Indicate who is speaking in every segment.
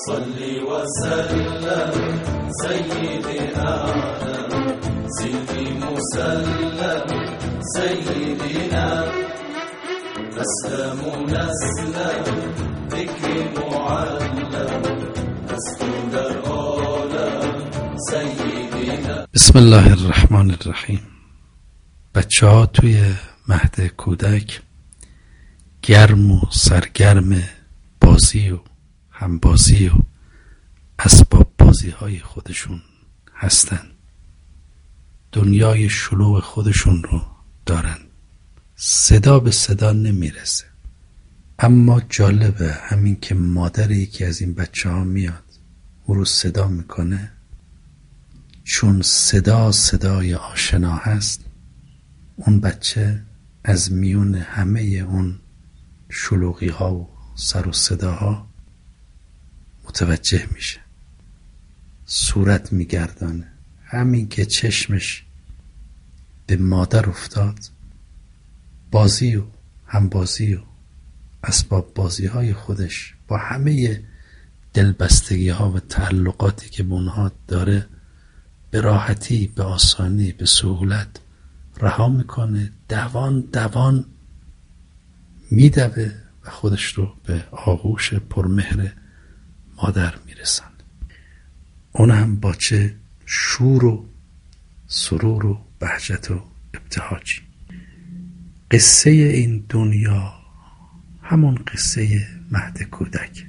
Speaker 1: صلی و سلم سیدنا سیدی مسلم سیدنا نسلم نسلم ذکر معلم نسل در عالم سیدنا. بسم الله الرحمن الرحیم. بچه ها توی مهد کودک گرم و سرگرم بازی و همبازی و اسباب بازی های خودشون هستن. دنیای شلوغ خودشون رو دارن. صدا به صدا نمیرسه، اما جالبه همین که مادر یکی از این بچه ها میاد او رو صدا میکنه، چون صدای آشنا هست، اون بچه از میون همه اون شلوغی ها و سر و صداها متوجه میشه، صورت میگردانه. همین که چشمش به مادر افتاد، بازی و همبازی و اسباب بازی های خودش با همه دلبستگی ها و تعلقاتی که به اونها داره به راحتی، به آسانی، به سهولت رها میکنه، دوان میدوه و خودش رو به آغوش پرمهر مادر میرسن. اون هم با چه شور و سرور و بهجت و ابتهاجی. قصه این دنیا همون قصه مهد کودک.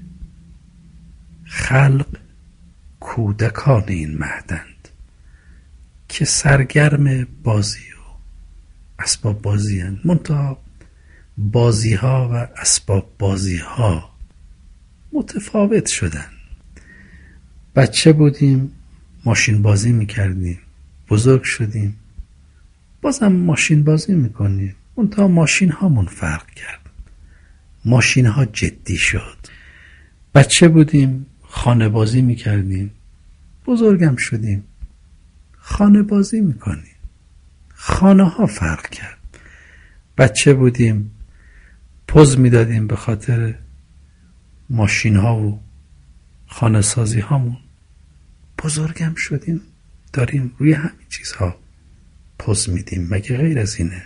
Speaker 1: خلق کودکان این مهدند که سرگرم بازی و اسباب بازی هستند. منتها بازی ها و اسباب بازی ها متفاوت شدن. بچه بودیم ماشین بازی میکردیم، بزرگ شدیم بازم ماشین بازی میکنیم، منتها ماشین هامون فرق کرد، ماشین ها جدی شد. بچه بودیم خانه بازی میکردیم، بزرگم شدیم خانه بازی میکنیم، خانه ها فرق کرد. بچه بودیم پوز میدادیم به خاطر ماشین ها و خانه سازی هامون، بزرگم شدیم داریم روی همین چیزها پوز میدیم، مگه غیر از اینه؟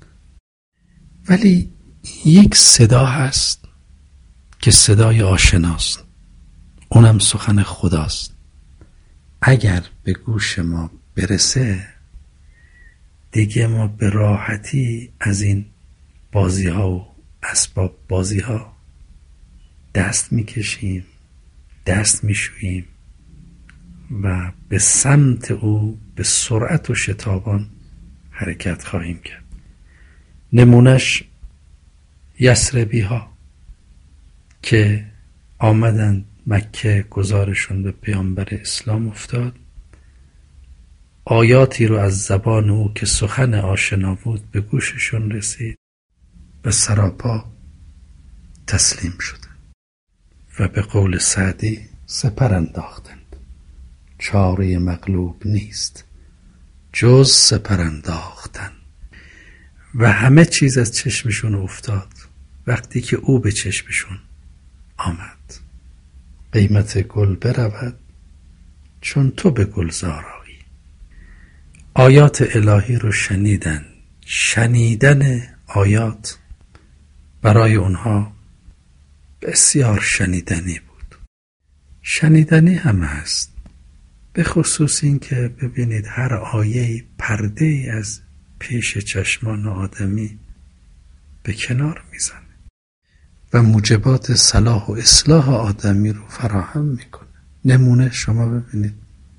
Speaker 1: ولی یک صدا هست که صدای آشناست، اونم سخن خداست. اگر به گوش ما برسه دیگه ما به راحتی از این بازی ها و اسباب بازی ها دست میکشیم، دست میشوییم و به سمت او به سرعت و شتابان حرکت خواهیم کرد. نمونش یثربی ها که آمدند مکه، گذارشون به پیامبر اسلام افتاد، آیاتی رو از زبان او که سخن آشنا بود به گوششون رسید و سراپا تسلیم شدند و به قول سعدی سپر انداختند. چاره مغلوب نیست جز سپر انداختن. و همه چیز از چشمشون افتاد وقتی که او به چشمشون آمد. قیمت گل برود چون تو به گلزار آیی. آیات الهی رو شنیدن. شنیدن آیات برای اونها بسیار شنیدنی بود. شنیدنی هم هست، به خصوص این که ببینید هر آیه پرده ای از پیش چشمان آدمی به کنار میزنه و موجبات صلاح و اصلاح آدمی رو فراهم میکنه. نمونه شما ببینید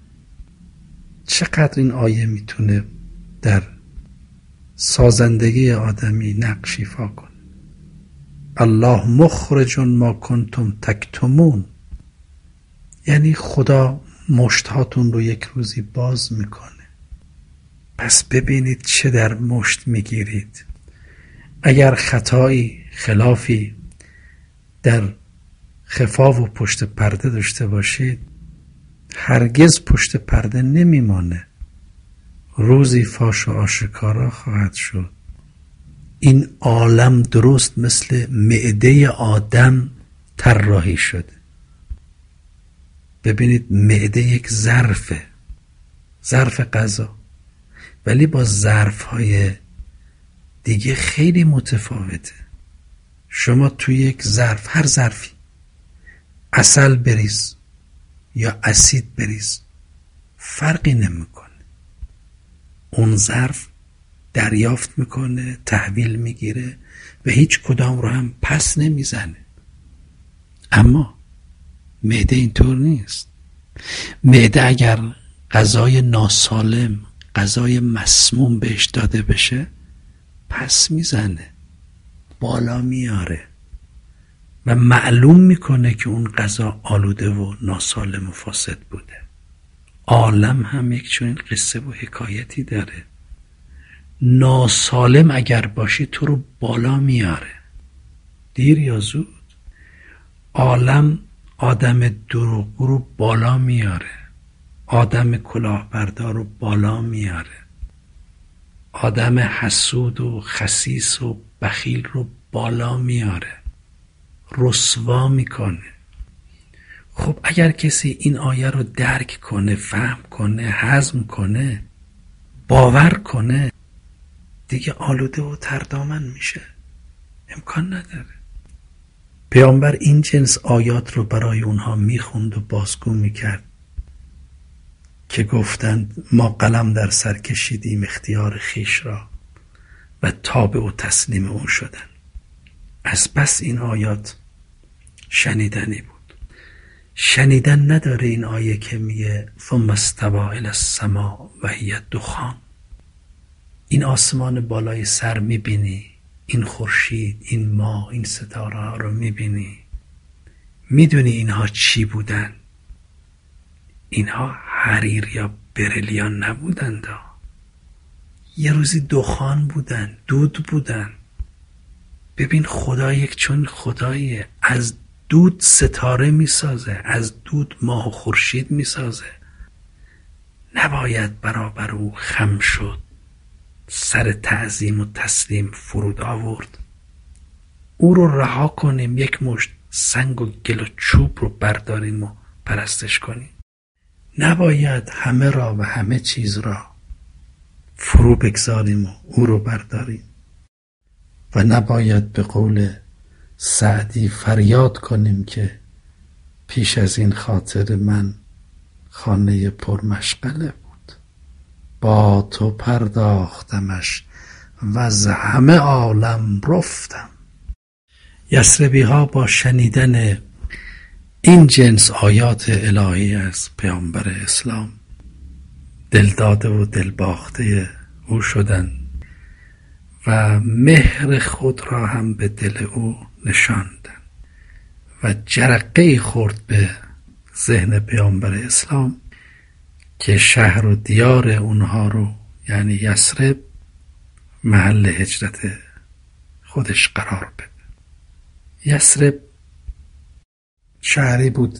Speaker 1: چقدر این آیه میتونه در سازندگی آدمی نقش ایفا کنه. الله مخرج ما کنتم تکتمون، یعنی خدا مشتهاتون رو یک روزی باز میکنه. پس ببینید چه در مشت میگیرید. اگر خطایی، خلافی در خفا و پشت پرده داشته باشید، هرگز پشت پرده نمیمانه، روزی فاش و آشکارا خواهد شد. این عالم درست مثل معده آدم طراحی شده. ببینید معده یک ظرفه، ظرف غذا، ولی با ظرف‌های دیگه خیلی متفاوته. شما توی یک ظرف، هر ظرفی، عسل بریز یا اسید بریز فرقی نمیکنه، اون ظرف دریافت میکنه، تحویل میگیره و هیچ کدام رو هم پس نمیزنه. اما معده اینطور نیست. معده اگر غذای ناسالم، غذای مسموم بهش داده بشه پس میزنه، بالا میاره و معلوم میکنه که اون غذا آلوده و ناسالم و فاسد بوده. عالم هم یک چنین قصه و حکایتی داره. ناسالم اگر باشی تو رو بالا میاره، دیر یا زود. عالم آدم دروغگو رو بالا میاره، آدم کلاهبردار رو بالا میاره، آدم حسود و خسیس و بخیل رو بالا میاره، رسوا میکنه. خب اگر کسی این آیه رو درک کنه، فهم کنه، هضم کنه، باور کنه، دیگه آلوده و تردامن میشه، امکان نداره. پیامبر این جنس آیات رو برای اونها میخوند و بازگو میکرد که گفتند ما قلم در سر کشیدیم اختیار خیش را و تابع و تسلیم اون شدن. از بس این آیات شنیدنی بود. شنیدن نداره این آیه که میگه ثم استوی الی السماء و هی دخان. این آسمان بالای سر میبینی، این خورشید، این ماه، این ستاره ها رو میبینی، میدونی اینها چی بودن؟ اینها حریر یا بریلیان نبودند، یه روزی دخان بودن، دود بودن. ببین خدا یک چون خداییه، از دود ستاره میسازه، از دود ماه و خورشید میسازه. نباید برابر او خم شد، سر تعظیم و تسلیم فرود آورد. او رو رها کنیم، یک مشت سنگ و گل و چوب رو برداریم و پرستش کنیم. نباید همه را و همه چیز را فرو بگذاریم و او رو برداریم و نباید به قول سعدی فریاد کنیم که پیش از این خاطر من خانه پرمشغله بود، با تو پرداختمش و از همه عالم رفتم. یثربی ها با شنیدن این جنس آیات الهی از پیامبر اسلام دلداده و دلباخته او شدند و مهر خود را هم به دل او نشاندند و جرقه خورد به ذهن پیامبر اسلام که شهر و دیار اونها رو، یعنی یثرب، محل هجرت خودش قرار بده. یثرب شهری بود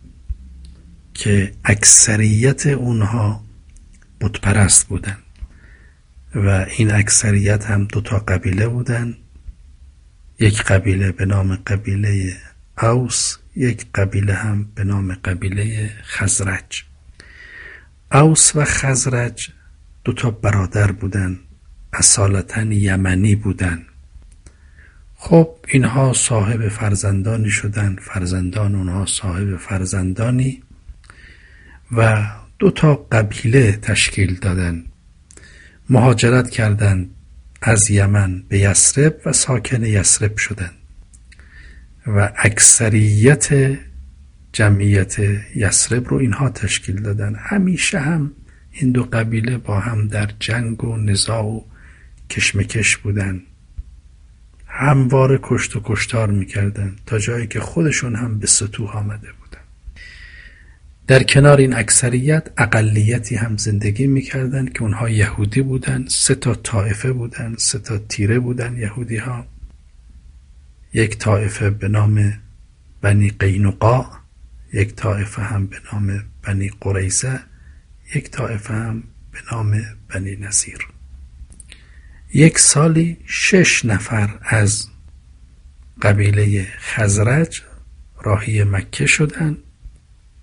Speaker 1: که اکثریت اونها بتپرست بودن و این اکثریت هم 2 قبیله بودن. یک قبیله به نام قبیله اوس، یک قبیله هم به نام قبیله خزرج. اوس و خزرج 2 برادر بودن، اصالتاً یمنی بودن. خب اینها صاحب فرزندانی شدن، فرزندان اونها صاحب فرزندانی و 2 قبیله تشکیل دادن. مهاجرت کردند از یمن به یثرب و ساکن یثرب شدند و اکثریت جمعیت یثرب رو اینها تشکیل دادن. همیشه هم این 2 قبیله با هم در جنگ و نزاع و کشمکش بودن، همواره کشت و کشتار میکردن تا جایی که خودشون هم به سطوح آمده بودن. در کنار این اکثریت اقلیتی هم زندگی میکردن که اونها یهودی بودن. 3 طایفه بودن، 3 تیره بودن یهودی ها. یک طایفه به نام بنی قینقاع، یک طایفه هم به نام بنی قریظه، یک طایفه هم به نام بنی نضیر. یک سالی 6 نفر از قبیله خزرج راهی مکه شدند.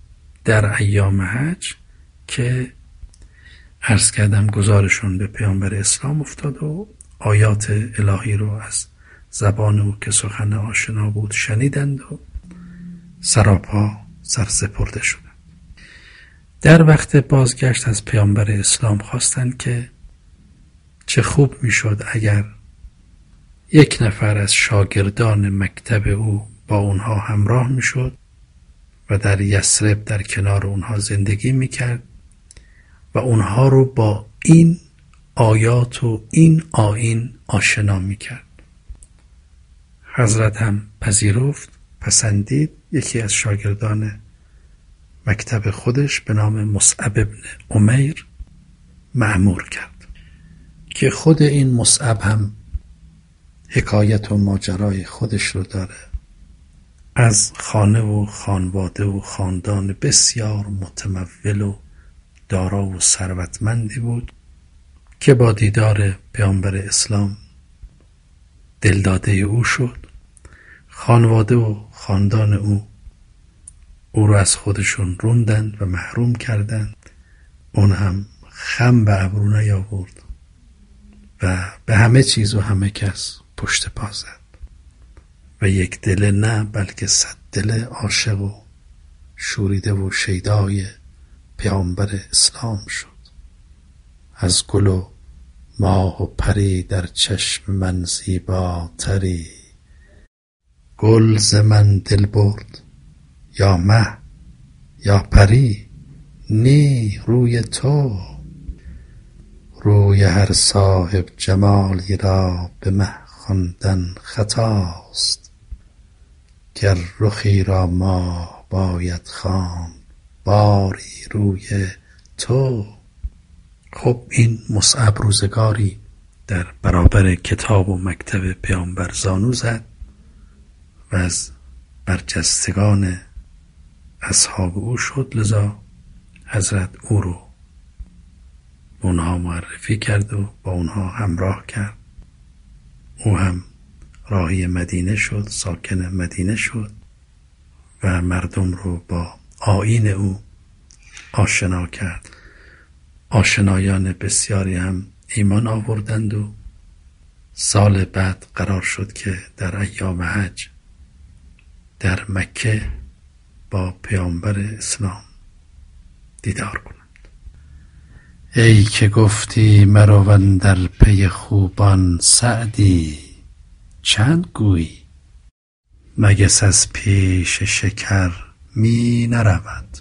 Speaker 1: در ایام حج که عرض کردم گزارشون به پیامبر اسلام افتاد و آیات الهی رو از زبان او که سخن آشنا بود شنیدند و سراپا سرسپرده شدند. در وقت بازگشت از پیامبر اسلام خواستند که چه خوب میشد اگر یک نفر از شاگردان مکتب او با اونها همراه میشد و در یثرب در کنار اونها زندگی میکرد و اونها رو با این آیات و این آیین آشنا میکرد. حضرت هم پذیرفت، پسندید. یکی از شاگردان مکتب خودش به نام مصعب ابن عمیر مأمور کرد که خود این مصعب هم حکایت و ماجرای خودش رو داره. از خانه و خانواده و خاندان بسیار متمول و دارا و ثروتمندی بود که با دیدار پیامبر اسلام دلداده او شد. خانواده و خاندان او رو از خودشون روندند و محروم کردند. اون هم خم به ابرو نیاورد و به همه چیز و همه کس پشت پا زد و یک دل نه بلکه 100 دل عاشق و شوریده و شیدای پیامبر اسلام شد. از گل و ماه و پری در چشم من زیباتری، گل ز من دل برد یا مه یا پری، نی روی تو. روی هر صاحب جمالی را به مه خواندن خطاست، گر رخی را ماه باید خواند باری روی تو. خب این مصعب روزگاری در برابر کتاب و مکتب پیامبر زانو زد و از برجستگان اصحاب او شد. لذا حضرت او رو به اونها معرفی کرد و با اونها همراه کرد. او هم راهی مدینه شد، ساکن مدینه شد و مردم رو با آیین او آشنا کرد. آشنایان بسیاری هم ایمان آوردند و سال بعد قرار شد که در ایام حج در مکه با پیامبر اسلام دیدار کنند. ای که گفتی مرو اندر پی خوبان سعدی، چند گویی مگس از پیش شکر می نرود.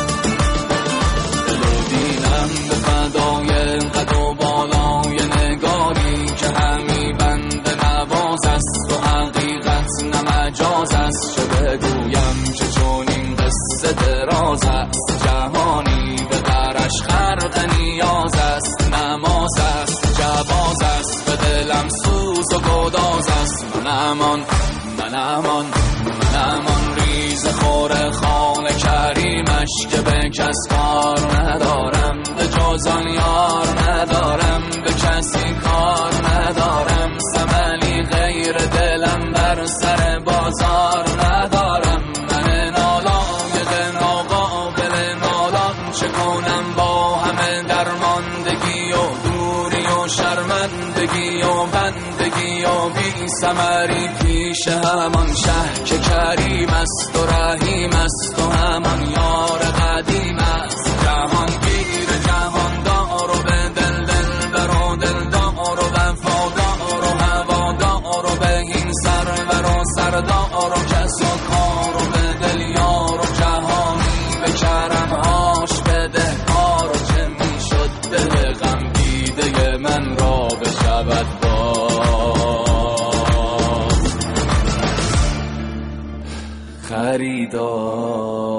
Speaker 2: جهانی به درش خرق نیاز است، نماز است، جواز است، به دلم سوز و گداز است. من امان ریز خور خال کریمش که به کس کار ندارم، به جز آن یار ندارم، به کسی کار ندارم. ثمنی غیر دلم بر سر بازار ندارم. من نالایق ناقابل نالان چه کنم با همه درماندگی و دوری و شرمندگی و بندگی و بی ثمری پیش همان شه که کریم است و رحیم است و همان یار قدیم است. جهان گیر جهاندار و به دل بر و دلدار و وفادار و هوادار و به این سرور و سردار و کس و کار و به دل یار و جهانی به کرمهاش بده کار. و چه می شد دل غم دیده من را بشود باز خریدار.